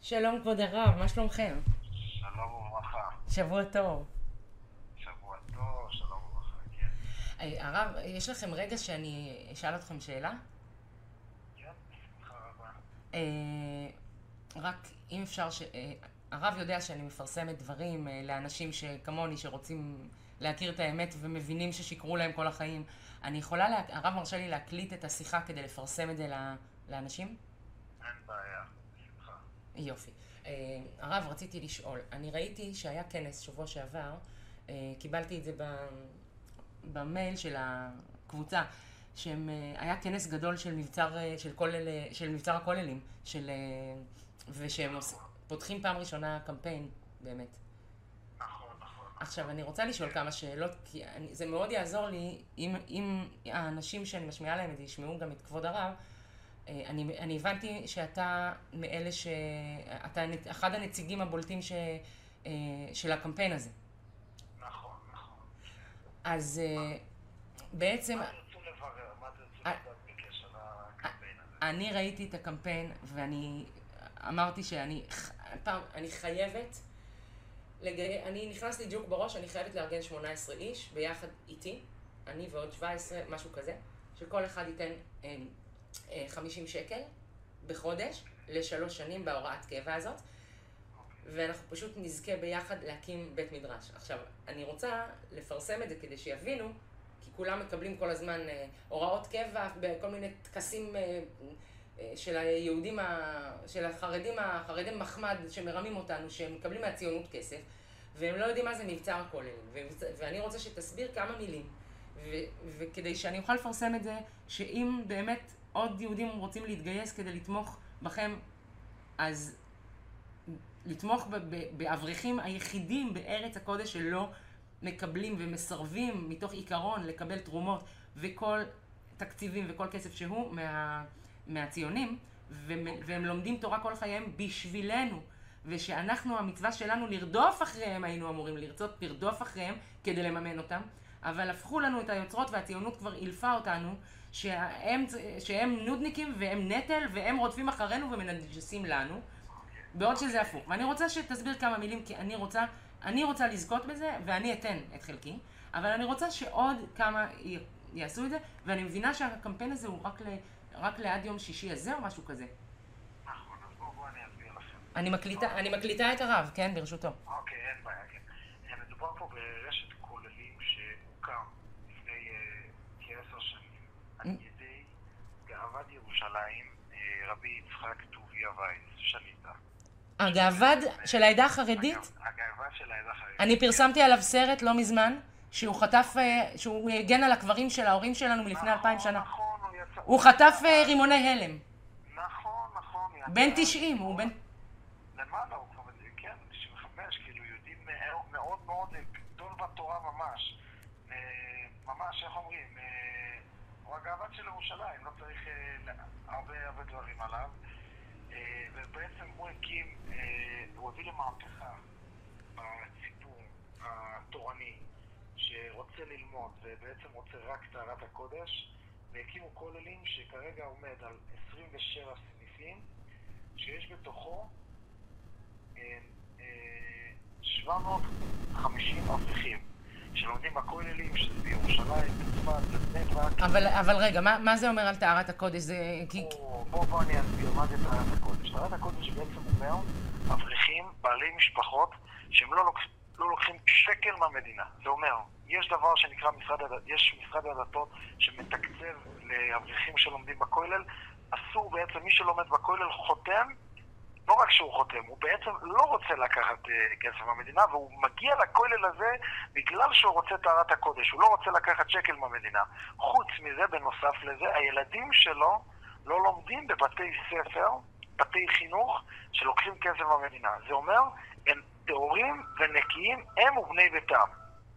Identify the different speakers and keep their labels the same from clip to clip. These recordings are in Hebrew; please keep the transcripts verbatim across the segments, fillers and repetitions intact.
Speaker 1: שלום כבוד הרב, מה שלומכם?
Speaker 2: שלום וברכה.
Speaker 1: שבוע טוב.
Speaker 2: שבוע טוב, שלום וברכה, כן.
Speaker 1: אה, הרב, יש לכם רגע שאני אשאל אתכם שאלה?
Speaker 2: כן, בשמחה רבה.
Speaker 1: אה, רק אם אפשר ש... אה, הרב יודע שאני מפרסמת דברים אה, לאנשים שכמוני, שרוצים להכיר את האמת ומבינים ששיקרו להם כל החיים. אני יכולה, לה... הרב מרשה לי להקליט את השיחה כדי לפרסם את זה ל- לאנשים?
Speaker 2: אין בעיה, בשמחה.
Speaker 1: יופי. אה, הרב, רציתי לשאול, אני ראיתי שהיה כנס שבוע שעבר, אה, קיבלתי את זה ב... במייל של הקבוצה, שהיה כנס גדול של מבצר, אה, של, כולל, של מבצר הכוללים, של, אה, ושהם עוש- פותחים פעם ראשונה קמפיין, באמת.
Speaker 2: נכון, נכון.
Speaker 1: עכשיו, אני רוצה לשאול כמה שאלות, כי אני, זה מאוד יעזור לי, אם, אם האנשים שאני משמיעה להם את זה ישמעו גם את כבוד הרב. אה, אני, אני הבנתי שאתה מאלה ש... אתה אחד הנציגים הבולטים ש, אה, של הקמפיין הזה.
Speaker 2: נכון, נכון.
Speaker 1: אז אה, בעצם...
Speaker 2: מה תרצו לברר? מה תרצו
Speaker 1: אה,
Speaker 2: לדעת בקשר לקמפיין הזה?
Speaker 1: אני ראיתי את הקמפיין ואני אמרתי שאני פעם, אני חייבת, לגי... אני נכנס לי ג'וק בראש, אני חייבת לארגן שמונה עשרה איש ביחד איתי, אני ועוד שבע עשרה, משהו כזה, שכל אחד ייתן אה, אה, חמישים שקל בחודש לשלוש שנים בהוראת קבע הזאת, ואנחנו פשוט נזכה ביחד להקים בית מדרש. עכשיו, אני רוצה לפרסם את זה כדי שיבינו, כי כולם מקבלים כל הזמן אה, הוראות קבע בכל מיני טקסים אה, אה, של היהודים, ה... של החרדים, החרדים מחמד שמרמים אותנו, שהם מקבלים מהציונות כסף, והם לא יודעים מה זה מבצר הכוללים. ו... ואני רוצה שתסביר כמה מילים, ו... וכדי שאני אוכל לפרסם את זה, שאם באמת עוד יהודים רוצים להתגייס כדי לתמוך בכם, אז לתמוך ב- ב- באברכים היחידים בארץ הקודש שלא מקבלים ומסרבים מתוך עיקרון לקבל תרומות וכל תקציבים וכל כסף שהוא מה, מהציונים, והם, והם לומדים תורה כל חייהם בשבילנו, ושאנחנו, המצווה שלנו לרדוף אחריהם, היינו אמורים לרצות לרדוף אחריהם כדי לממן אותם, אבל הפכו לנו את היוצרות והציונות כבר אילפה אותנו שהם, שהם נודניקים והם נטל והם רודפים אחרינו ומנג'סים לנו, בעוד שזה הפוך. ואני רוצה שתסביר כמה מילים, כי אני רוצה, אני רוצה לזכות בזה, ואני אתן את חלקי, אבל אני רוצה שעוד כמה י- יעשו את זה, ואני מבינה שהקמפיין הזה הוא רק, ל, רק לעד יום שישי הזה או משהו כזה.
Speaker 2: נכון, אז בואו בואו אני אסביר לכם.
Speaker 1: אני מקליטה, אני מקליטה את הרב, כן, ברשותו.
Speaker 2: אוקיי, אין בעיה, כן. אה, מדובר פה ברשת כוללים שהוקם לפני אה, כעשר שנים על ידי גאוות ירושלים, אה, רבי יצחק טוביה וייס, שליטה.
Speaker 1: הגאווד של העדה החרדית,
Speaker 2: הגאווה של העדה החרדית.
Speaker 1: אני פרסמתי עליו סרט לא מזמן, שהוא חטף, אה, שהוא הגן על הקברים של ההורים שלנו מלפני אלפיים שנה.
Speaker 2: נכון, הוא יצא.
Speaker 1: הוא חטף אה, רימוני הלם.
Speaker 2: נכון, נכון. יצא.
Speaker 1: בן תשעים, הוא בן...
Speaker 2: למעלה, הוא כבר, כן, תשעים וחמש, כאילו, יהודים מאוד מאוד מאוד גדול בתורה ממש. אה, ממש, איך אומרים, אה, הוא הגאוות של ירושלים, לא צריך אה, הרבה הרבה דברים עליו. אה, ובעצם הוא הקים, אה, הוא הביא למהפכה בציבור התורני שרוצה ללמוד ובעצם רוצה רק טהרת הקודש, והקימו כוללים שכרגע עומד על עשרים ושבע סניפים שיש בתוכו אה, אה, שבע מאות וחמישים אברכים שלומדים בכוללים, שזה בירושלים, בצפת, בבני ברק.
Speaker 1: אבל, אבל רגע, מה, מה זה אומר על טהרת הקודש? זה... כי...
Speaker 2: בוא בוא אני אסביר מה זה טהרת הקודש. טהרת הקודש בעצם אומר אברכים, בעלי משפחות, שהם לא לוקחים, לא לוקחים שקל מהמדינה. זה אומר, יש דבר שנקרא משרד הדתות, יש משרד הדתות שמתקצב לאברכים שלומדים בכולל. אסור בעצם, מי שלומד בכולל חותם, לא רק שהוא חותם, הוא בעצם לא רוצה לקחת uh, כסף מהמדינה, והוא מגיע לכולל הזה בגלל שהוא רוצה טהרת הקודש, הוא לא רוצה לקחת שקל מהמדינה. חוץ מזה, בנוסף לזה, הילדים שלו לא לומדים בבתי ספר, בתי חינוך, שלוקחים כסף מהמדינה. זה אומר, הם טהורים ונקיים, הם ובני ביתם.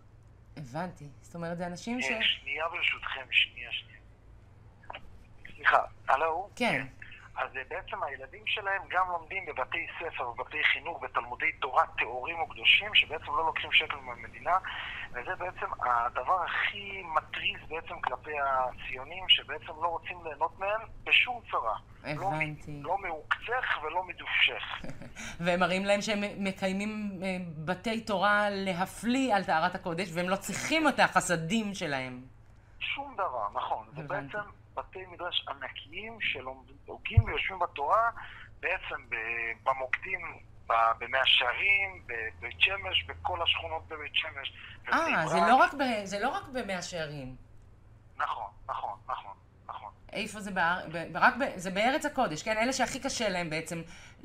Speaker 1: הבנתי. זאת אומרת, זה אנשים ש...
Speaker 2: שנייה ברשותכם, שנייה, שנייה. סליחה, הלו?
Speaker 1: כן.
Speaker 2: אז בעצם הילדים שלהם גם לומדים בבתי ספר, בבתי חינוך, בתלמודי תורה, תיאורים וקדושים, שבעצם לא לוקחים שקל מהמדינה, וזה בעצם הדבר הכי מטריז בעצם כלפי הציונים, שבעצם לא רוצים ליהנות מהם בשום צורה.
Speaker 1: הבנתי.
Speaker 2: לא, לא מעוקצך ולא מדופשך.
Speaker 1: והם מראים להם שהם מקיימים בתי תורה להפליא על טהרת הקודש, והם לא צריכים את החסדים שלהם. שום
Speaker 2: דבר, נכון. זה בעצם בתי מדרש ענקיים שלומדים ויושבים בתורה, בעצם במוקדים, במאה שערים, בבית שמש, בכל השכונות בבית שמש.
Speaker 1: אה, זה לא רק ב, זה לא רק במאה שערים.
Speaker 2: נכון, נכון, נכון, נכון.
Speaker 1: איפה זה באר... ב... רק ב... זה בארץ הקודש, כן? אלה שהכי קשה להם בעצם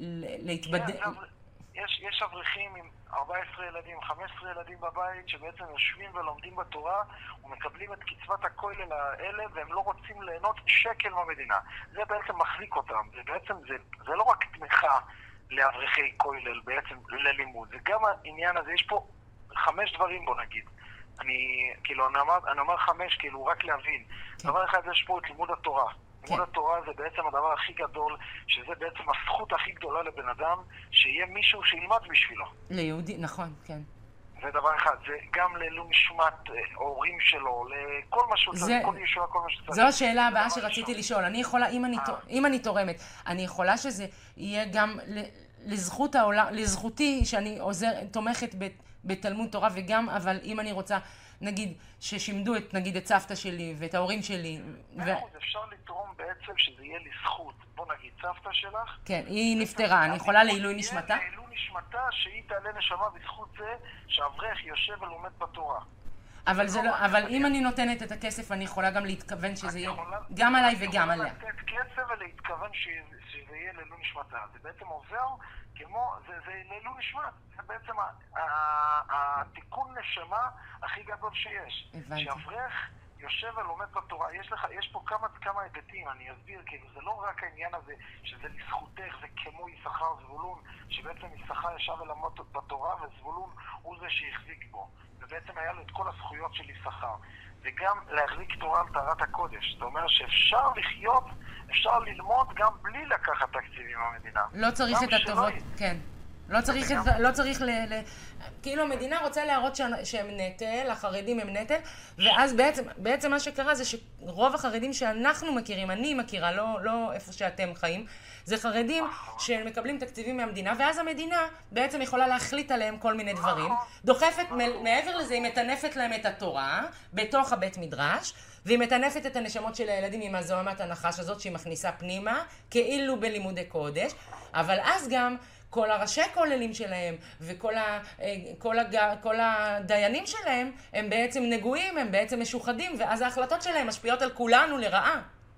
Speaker 1: להתבדל.
Speaker 2: כן, יש, יש אברכים עם ארבעה עשר ילדים, חמישה עשר ילדים בבית, שבעצם יושבים ולומדים בתורה, ומקבלים את קצבת הכולל האלה, והם לא רוצים ליהנות שקל מהמדינה. זה בעצם מחזיק אותם. זה בעצם, זה, זה לא רק תמיכה לאברכי כולל, בעצם ללימוד. זה גם העניין הזה, יש פה חמש דברים, בוא נגיד. אני, כאילו, אני אומר, אני אומר חמש, כאילו, רק להבין. כן. דבר אחד, יש פה את לימוד התורה. לימוד התורה זה בעצם הדבר הכי גדול, שזה בעצם הזכות הכי גדולה לבן אדם, שיהיה מישהו שילמד בשבילו.
Speaker 1: ליהודי, נכון, כן.
Speaker 2: זה דבר אחד, זה גם לעילוי נשמת הורים שלו, לכל מה שהוא צריך, כל ישוע, כל מה שצריך.
Speaker 1: זו השאלה הבאה שרציתי לשאול. אני יכולה, אם אני, אם אני תורמת, אני יכולה שזה יהיה גם לזכות העולם, לזכותי שאני עוזר, תומכת בתלמוד תורה, וגם, אבל אם אני רוצה, נגיד, ששימדו את, נגיד, את סבתא שלי ואת ההורים שלי.
Speaker 2: ו... אפשר לתרום בעצם שזה יהיה לזכות. בוא נגיד, סבתא שלך.
Speaker 1: כן, היא נפטרה, אני יכולה לעילוי נשמתה?
Speaker 2: לעילוי נשמתה שהיא תעלה נשמה בזכות זה שאברך יושב ולומד בתורה.
Speaker 1: אבל זה לא, אבל אם אני נותנת את הכסף, אני יכולה גם להתכוון שזה יהיה גם עליי וגם עליה.
Speaker 2: אני יכולה לתת כסף ולהתכוון שזה יהיה לעילוי נשמתה. זה בעצם עובר כמו, זה לעילוי נשמת. זה בעצם התיקון נשמה הכי גדול שיש. שאברך יושב ולומד בתורה. יש לך, יש פה כמה כמה היבטים, אני אסביר, כאילו זה לא רק העניין הזה שזה לזכותך, זה כמו יששכר זבולון, שבעצם יששכר ישב ולמד בתורה וזבולון הוא זה שהחזיק בו. ובעצם היה לו את כל הזכויות של יששכר. וגם להחזיק תורה על טהרת הקודש. זאת אומרת שאפשר לחיות, אפשר ללמוד גם בלי לקחת תקציבים מהמדינה.
Speaker 1: לא צריך את הטובות, כן. לא צריך, את, לא צריך ל, ל... כאילו המדינה רוצה להראות שהם נטל, החרדים הם נטל, ואז בעצם, בעצם מה שקרה זה שרוב החרדים שאנחנו מכירים, אני מכירה, לא, לא איפה שאתם חיים, זה חרדים שמקבלים תקציבים מהמדינה, ואז המדינה בעצם יכולה להחליט עליהם כל מיני דברים, דוחפת, מעבר לזה היא מטנפת להם את התורה, בתוך הבית מדרש, והיא מטנפת את הנשמות של הילדים עם הזוהמת הנחש הזאת שהיא מכניסה פנימה, כאילו בלימודי קודש, אבל אז גם כל הראשי כוללים שלהם וכל ה, כל הג, כל הדיינים שלהם הם בעצם נגועים, הם בעצם משוחדים, ואז ההחלטות שלהם משפיעות על כולנו לרעה.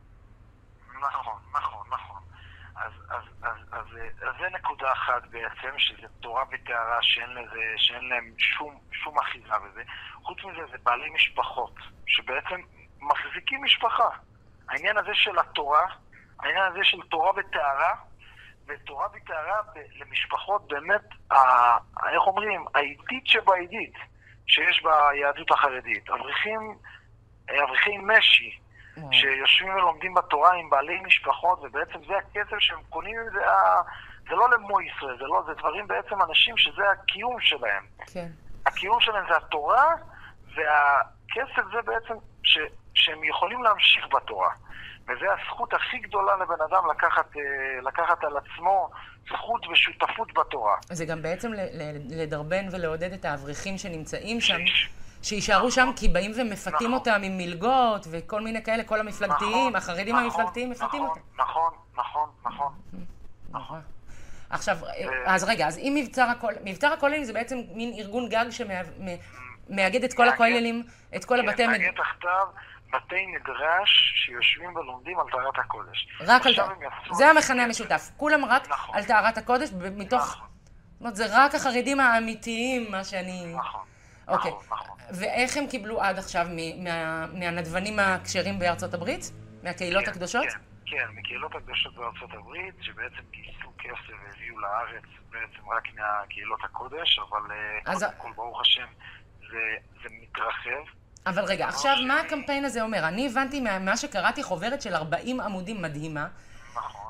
Speaker 2: נכון, נכון, נכון. אז, אז, אז, אז, אז זה נקודה אחת בעצם, שזה תורה וטהרה שאין לזה, שאין להם שום, שום אחיזה בזה. חוץ מזה זה בעלי משפחות, שבעצם מחזיקים משפחה. העניין הזה של התורה, העניין הזה של תורה וטהרה, ותורה וטהרה למשפחות באמת, איך אומרים, העידית שבעידית שיש ביהדות החרדית. אברכים, אברכים משי, שיושבים ולומדים בתורה עם בעלי משפחות, ובעצם זה הכסף שהם קונים, זה, זה לא למו ישראל, זה לא, זה דברים בעצם אנשים שזה הקיום שלהם.
Speaker 1: כן.
Speaker 2: הקיום שלהם זה התורה, והכסף זה בעצם ש, שהם יכולים להמשיך בתורה. וזו הזכות הכי גדולה לבן אדם לקחת, לקחת על עצמו זכות ושותפות בתורה.
Speaker 1: זה גם בעצם לדרבן ולעודד את האברכים שנמצאים שם, שישארו שם, כי באים ומפתים אותם עם מלגות וכל מיני כאלה, כל המפלגתיים, החרדים המפלגתיים מפתים אותם.
Speaker 2: נכון, נכון, נכון.
Speaker 1: נכון. עכשיו, אז רגע, אז אם מבצר הכוללים, מבצר הכוללים זה בעצם מין ארגון גג שמאגד את כל הכוללים, את כל הבתי...
Speaker 2: מאגד תחתיו בתי מדרש שיושבים ולומדים על טהרת הקודש.
Speaker 1: רק על... זה המכנה המשותף. כולם רק על טהרת הקודש, מתוך... זאת אומרת, זה רק החרדים האמיתיים, מה שאני...
Speaker 2: נכון.
Speaker 1: אוקיי. ואיך הם קיבלו עד עכשיו מהנדבנים הכשרים בארצות הברית? מהקהילות הקדושות?
Speaker 2: כן, כן, מקהילות הקדושות בארצות הברית, שבעצם גייסו כסף והביאו לארץ בעצם רק מהקהילות הקודש, אבל קודם כל, ברוך השם, זה מתרחב.
Speaker 1: אבל רגע, עכשיו מה הקמפיין הזה אומר? אני הבנתי מה שקראתי חוברת של ארבעים עמודים מדהימה.
Speaker 2: נכון.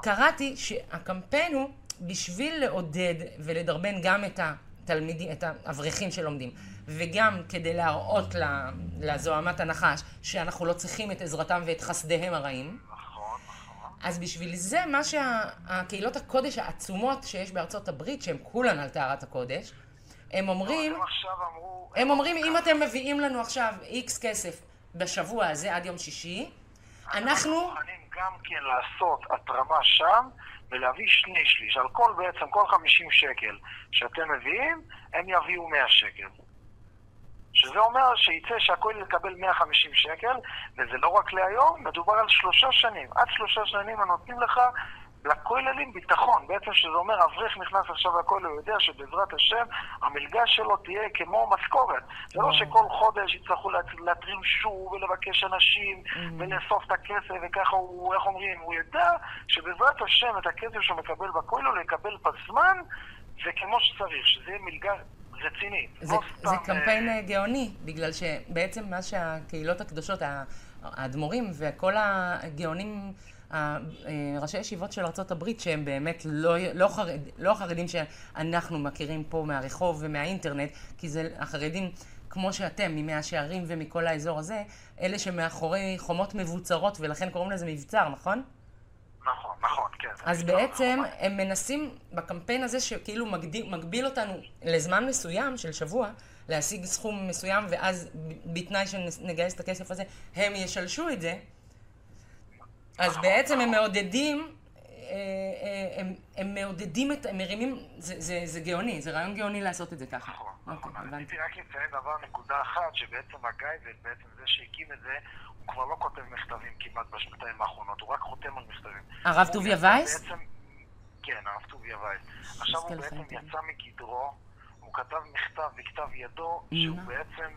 Speaker 1: קראתי שהקמפיין הוא בשביל לעודד ולדרבן גם את התלמידים, את האברכים שלומדים, וגם כדי להראות לזוהמת הנחש שאנחנו לא צריכים את עזרתם ואת חסדיהם הרעים.
Speaker 2: נכון, נכון.
Speaker 1: אז בשביל זה מה שהקהילות הקודש העצומות שיש בארצות הברית, שהן כולן על טהרת הקודש, הם אומרים,
Speaker 2: הם עכשיו אמרו...
Speaker 1: הם אומרים, אם אתם מביאים לנו עכשיו איקס כסף בשבוע הזה עד יום שישי, אנחנו...
Speaker 2: מוכנים גם כן לעשות התרמה שם ולהביא שני שליש. על כל בעצם, כל חמישים שקל שאתם מביאים, הם יביאו מאה שקל. שזה אומר שיצא שהכולל יקבל מאה וחמישים שקל, וזה לא רק להיום, מדובר על שלושה שנים. עד שלושה שנים הם נותנים לך לכוללים ביטחון. בעצם שזה אומר, אברך נכנס עכשיו לכולל, הוא יודע שבעזרת השם המלגה שלו תהיה כמו משכורת. זה לא שכל חודש יצטרכו להטריל שוב ולבקש אנשים ולאסוף את הכסף, וככה הוא, איך אומרים, הוא ידע שבעזרת השם את הכסף שהוא מקבל בכולל הוא יקבל בזמן וכמו שצריך, שזה יהיה מלגה רצינית.
Speaker 1: זה,
Speaker 2: לא
Speaker 1: זה
Speaker 2: סתם,
Speaker 1: קמפיין uh... גאוני, בגלל שבעצם מה שהקהילות הקדושות, האדמו"רים וכל הגאונים, ראשי ישיבות של ארצות הברית, שהם באמת לא, לא, חרד, לא החרדים שאנחנו מכירים פה מהרחוב ומהאינטרנט, כי זה החרדים כמו שאתם, ממאה שערים ומכל האזור הזה, אלה שמאחורי חומות מבוצרות, ולכן קוראים לזה מבצר, נכון?
Speaker 2: נכון, נכון, כן.
Speaker 1: אז בעצם הם מנסים בקמפיין הזה שכאילו מגדיל, מגביל אותנו לזמן מסוים של שבוע, להשיג סכום מסוים, ואז בתנאי שנגייס את הכסף הזה, הם ישלשו את זה. אז בעצם הם מעודדים, הם, הם מעודדים את, הם מרימים, זה, זה, זה גאוני, זה רעיון גאוני לעשות את זה ככה.
Speaker 2: נכון,
Speaker 1: נכון.
Speaker 2: אני רק לציין דבר, נקודה אחת, שבעצם הגייבט, בעצם זה שהקים את זה, הוא כבר לא כותב מכתבים כמעט בשנתיים האחרונות, הוא רק חותם על מכתבים.
Speaker 1: הרב טוביה וייס?
Speaker 2: כן, הרב טוביה וייס. עכשיו הוא בעצם יצא מגדרו, הוא כתב מכתב בכתב ידו, שהוא בעצם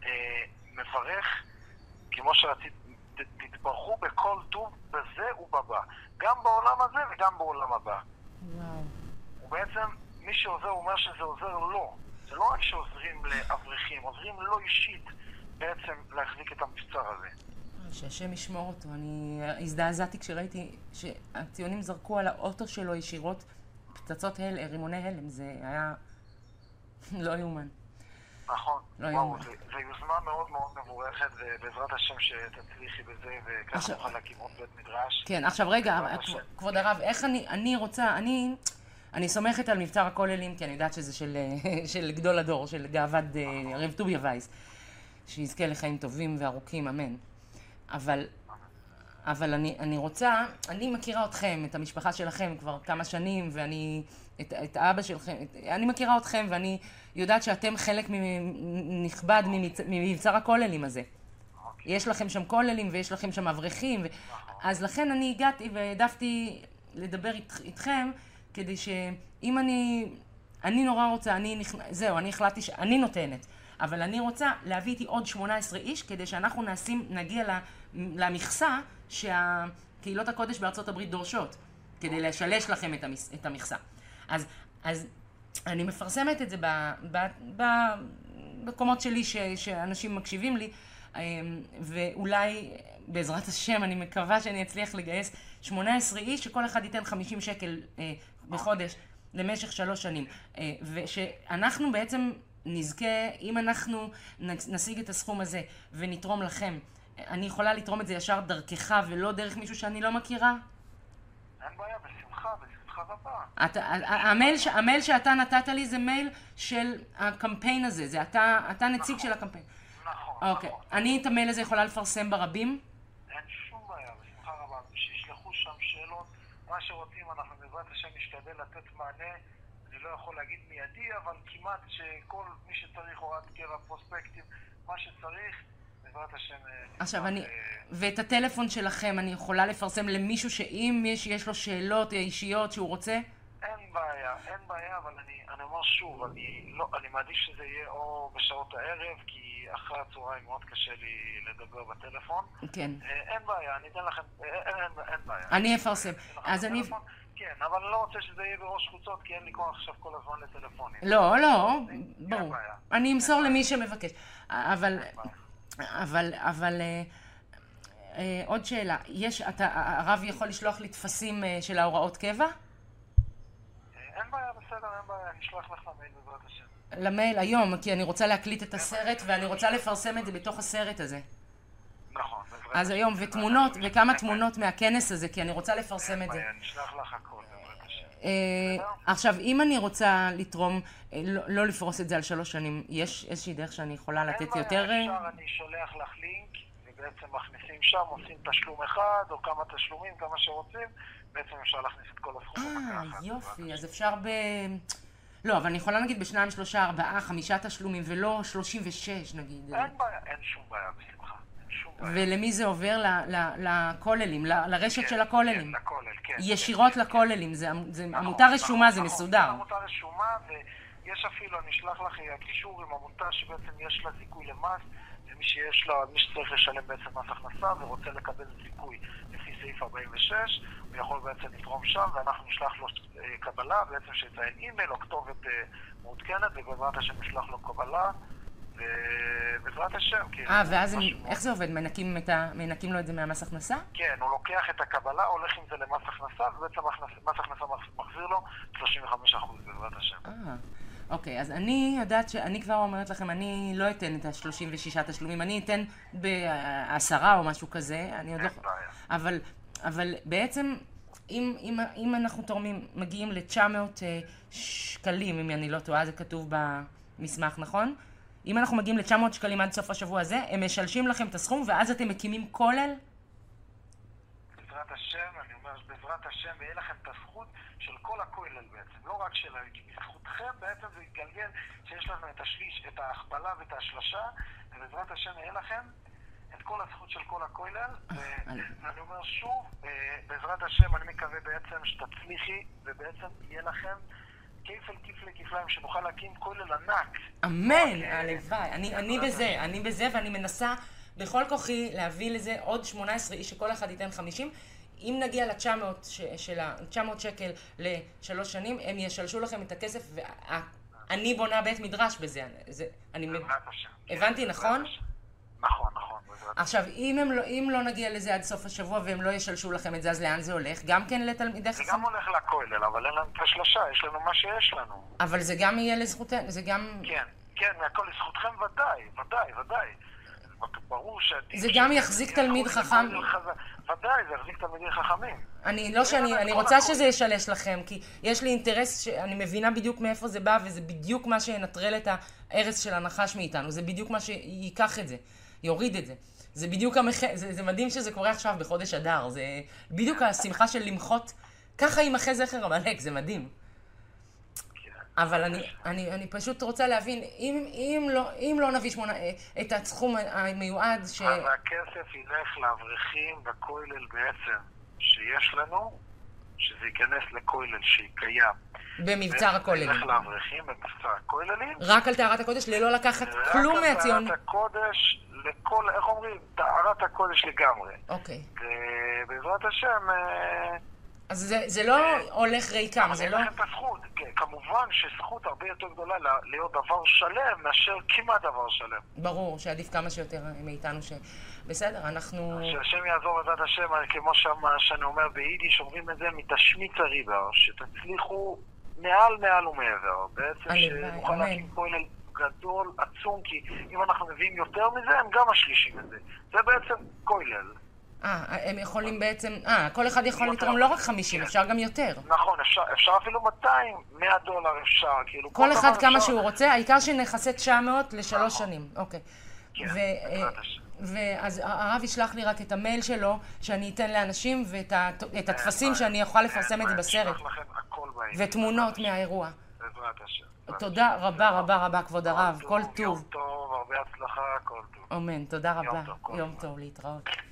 Speaker 2: מברך, כמו שרצית, תתברכו בכל טוב בזה ובבא. גם בעולם הזה וגם בעולם הבא.
Speaker 1: וואו.
Speaker 2: הוא בעצם, מי שעוזר, הוא אומר שזה עוזר לו. זה לא רק שעוזרים לאברכים, עוזרים לו אישית בעצם להחזיק את המבצר הזה.
Speaker 1: שהשם ישמור אותו. אני הזדעזעתי כשראיתי שהציונים זרקו על האוטו שלו ישירות פצצות הל, רימוני הלם. זה היה לא יאומן.
Speaker 2: נכון.
Speaker 1: לא
Speaker 2: וואו, זה, זה יוזמה מאוד מאוד מבורכת, ובעזרת השם שתצליחי בזה, וככה נוכל להקים עוד בית מדרש.
Speaker 1: כן, עכשיו רגע, כבוד הרב, איך אני, אני רוצה, אני, אני סומכת על מבצר הכוללים, כי אני יודעת שזה של, של גדול הדור, של גאוות הרב טוביה וייס, שיזכה לחיים טובים וארוכים, אמן. אבל, אבל אני, אני רוצה, אני מכירה אתכם, את המשפחה שלכם כבר כמה שנים, ואני, את, את האבא שלכם, את, אני מכירה אתכם, ואני יודעת שאתם חלק נכבד ממבצר הכוללים הזה. יש לכם שם כוללים ויש לכם שם אברכים, ו... אז לכן אני הגעתי והעדפתי לדבר אית, איתכם, כדי שאם אני, אני נורא רוצה, אני נכ... זהו, אני החלטתי שאני נותנת, אבל אני רוצה להביא איתי עוד שמונה עשרה איש, כדי שאנחנו נשים, נגיע למכסה שהקהילות הקודש בארצות הברית דורשות, כדי לשלש לכם את, המס... את המכסה. אז, אז אני מפרסמת את זה ב... ב... ב... בקומות שלי ש... שאנשים מקשיבים לי, ואולי בעזרת השם אני מקווה שאני אצליח לגייס שמונה עשרה איש, שכל אחד ייתן חמישים שקל בחודש למשך שלוש שנים. ושאנחנו בעצם נזכה, אם אנחנו נשיג את הסכום הזה ונתרום לכם, אני יכולה לתרום את זה ישר דרכך ולא דרך מישהו שאני לא מכירה?
Speaker 2: אין בעיה, בשמחה, בשמחה רבה.
Speaker 1: המייל, המייל שאתה נתת לי זה מייל של הקמפיין הזה, זה אתה, אתה נציג של הקמפיין.
Speaker 2: נכון,
Speaker 1: אוקיי.
Speaker 2: נכון.
Speaker 1: אני את המייל הזה יכולה לפרסם ברבים?
Speaker 2: אין שום בעיה, בשמחה רבה. שישלחו שם שאלות, מה שרוצים, אנחנו בעזרת השם נשתדל לתת מענה. אני לא יכול להגיד מיידי, אבל כמעט שכל מי שצריך הוראת קבע, פרוספקטים, מה שצריך, בעזרת השם...
Speaker 1: עכשיו אני... ואת הטלפון שלכם אני יכולה לפרסם למישהו שאם יש, יש לו שאלות אישיות שהוא רוצה?
Speaker 2: אין בעיה, אין בעיה, אבל אני, אני אומר שוב, אני, לא, אני מעדיף שזה יהיה או בשעות הערב, כי אחרי הצהריים מאוד קשה לי לדבר בטלפון.
Speaker 1: כן.
Speaker 2: אין בעיה, אני אתן לכם, אין, אין, אין בעיה.
Speaker 1: אני אפרסם. אז אני...
Speaker 2: כן, אבל אני לא רוצה שזה יהיה בראש חוצות, כי אין לי כוח עכשיו כל הזמן לטלפונים.
Speaker 1: לא, לא, ברור. אני אמסור למי שמבקש. אבל, אבל, אבל, אה, עוד שאלה, יש, אתה, הרב יכול לשלוח לי תפסים אה, של ההוראות קבע?
Speaker 2: אין בעיה, בסדר, אין בעיה, אני אשלח לך מייל בעזרת השם.
Speaker 1: למייל היום, כי אני רוצה להקליט את הסרט ואני רוצה לפרסם את זה בתוך הסרט הזה.
Speaker 2: נכון.
Speaker 1: אז היום, ותמונות, וכמה תמונות מהכנס הזה, כי אני רוצה לפרסם את זה.
Speaker 2: אני אשלח לך הכל, בעזרת השם.
Speaker 1: עכשיו, אם אני רוצה לתרום, לא לפרוס את זה על שלוש שנים, יש איזושהי דרך שאני יכולה לתת יותר...
Speaker 2: אין בעיה, אפשר, אני שולח לך לינק, ובעצם מכניסים שם, עושים תשלום אחד, או כמה תשלומים, כמה שרוצים, בעצם אפשר להכניס את כל הסכום במכה אחת.
Speaker 1: אה, יופי, אז אפשר ב... לא, אבל אני יכולה נגיד בשניים, שלושה, ארבעה, חמישה תשלומים, ולא שלושים ושש נגיד.
Speaker 2: אין בעיה, אין שום בעיה, בשמחה.
Speaker 1: ולמי זה עובר? לכוללים, לרשת של הכוללים?
Speaker 2: כן, לכולל, כן.
Speaker 1: ישירות לכוללים, זה עמותה רשומה, זה מסודר.
Speaker 2: זה עמותה רשומה, ויש אפילו, אני אשלח לך קישור עם עמותה שבעצם יש לה זיכוי למס, ומי שיש לה, מי שצריך לשלם בעצם מס הכנסה ורוצה לקבל זיכוי לפי סעיף ארבעים ושש, הוא יכול בעצם לתרום שם, ואנחנו נשלח לו קבלה, בעצם שיציין אימייל או כתובת מעודכנת, ובעזרת השם נשלח לו קבלה. ובעזרת השם,
Speaker 1: אה, ואז איך זה עובד? מנקים לו את זה מהמס הכנסה?
Speaker 2: כן, הוא לוקח את הקבלה, הולך עם זה למס הכנסה, ובעצם מס הכנסה מחזיר לו שלושים וחמישה אחוז בעזרת השם.
Speaker 1: אה, אוקיי, אז אני יודעת שאני כבר אומרת לכם, אני לא אתן את ה-שלושים ושישה תשלומים, אני אתן בעשרה או משהו כזה, אני עוד לא... אבל, אבל בעצם, אם, אם, אם אנחנו תורמים, מגיעים ל-תשע מאות שקלים, אם אני לא טועה, זה כתוב במסמך, נכון? אם אנחנו מגיעים ל-תשע מאות שקלים עד סוף השבוע הזה, הם משלשים לכם את הסכום, ואז אתם מקימים כולל?
Speaker 2: בעזרת השם, אני אומר, בעזרת השם, יהיה לכם את הזכות של כל הכולל בעצם, לא רק של... כי בזכותכם בעצם זה יתגלגל שיש לנו את השליש, את ההכפלה ואת השלשה, ובעזרת השם יהיה לכם את כל הזכות של כל הכולל, ואני אומר שוב, בעזרת השם, אני מקווה בעצם שתצליחי, ובעצם יהיה לכם כפל כפלי כפליים שנוכל להקים כולל ענק.
Speaker 1: אמן, הלוואי. אני בזה, אני בזה, ואני מנסה בכל כוחי להביא לזה עוד שמונה עשרה איש שכל אחד ייתן חמישים. אם נגיע ל-תשע מאות תשע מאות שקל לשלוש שנים, הם ישלשו לכם את הכסף, ואני בונה בית מדרש בזה. הבנתי, נכון?
Speaker 2: נכון, נכון.
Speaker 1: עכשיו, אם, הם לא, אם לא נגיע לזה עד סוף השבוע והם לא ישלשו לכם את זה, אז לאן זה הולך? גם כן לתלמידי חכם?
Speaker 2: זה גם הולך לכולל, אבל אין לנו את השלושה, יש לנו מה שיש לנו.
Speaker 1: אבל זה גם יהיה לזכותנו, זה גם...
Speaker 2: כן, כן, מהכל לזכותכם ודאי, ודאי, ודאי. ברור שעדיף...
Speaker 1: זה גם יחזיק תלמיד חכם...
Speaker 2: ודאי, זה יחזיק תלמידים חכמים.
Speaker 1: אני לא שאני, אני רוצה שזה ישלש לכם, כי יש לי אינטרס שאני מבינה בדיוק מאיפה זה בא, וזה בדיוק מה שינטרל את הארץ של הנחש מאיתנו, זה בדיוק מה שיקח את זה, יוריד את זה. זה בדיוק המח... זה, זה מדהים שזה קורה עכשיו בחודש אדר, זה בדיוק השמחה של למחות, ככה ימחה זכר עמלק, זה מדהים. אבל אני, אני, אני פשוט רוצה להבין, אם, אם לא, אם לא נביא שמונה, את הסכום המיועד ש...
Speaker 2: אז הכסף ילך לאברכים בכולל בעצם שיש לנו, שזה ייכנס לכולל שקיים.
Speaker 1: במבצר הכוללים.
Speaker 2: ילך לאברכים במבצר הכוללים.
Speaker 1: רק על טהרת הקודש, ללא לקחת כלום מהציון.
Speaker 2: רק על טהרת הקודש, לכל, איך אומרים? טהרת הקודש לגמרי.
Speaker 1: אוקיי.
Speaker 2: ובעזרת השם...
Speaker 1: אז זה, זה לא הולך ריקם, זה לא...
Speaker 2: אבל אין לכם את הזכות, כמובן שזכות הרבה יותר גדולה להיות דבר שלם מאשר כמעט דבר שלם.
Speaker 1: ברור, שעדיף כמה שיותר מאיתנו ש... בסדר, אנחנו...
Speaker 2: שהשם יעזור בעזרת השם, כמו שאני אומר ביידיש, אומרים את זה מתשמיץ הריבה, שתצליחו מעל מעל ומעבר. בעצם שנוכל להקים כולל גדול, עצום, כי אם אנחנו מביאים יותר מזה, הם גם משלישים את זה. זה בעצם כולל.
Speaker 1: אה, הם יכולים בעצם, אה, כל אחד יכול לתרום לא רק חמישים, אפשר גם יותר.
Speaker 2: נכון, אפשר, אפשר אפילו מאתיים, מאה דולר אפשר, כאילו...
Speaker 1: כל אחד כמה שהוא רוצה, העיקר שנכסה תשע מאות לשלוש שנים, אוקיי. ואז הרב ישלח לי רק את המייל שלו, שאני אתן לאנשים, ואת התפסים שאני אוכל לפרסם את זה בסרט. ותמונות מהאירוע.
Speaker 2: בעזרת השם.
Speaker 1: תודה רבה רבה רבה, כבוד הרב, כל טוב.
Speaker 2: יום טוב, הרבה הצלחה, כל טוב.
Speaker 1: אמן, תודה רבה. יום טוב, להתראות.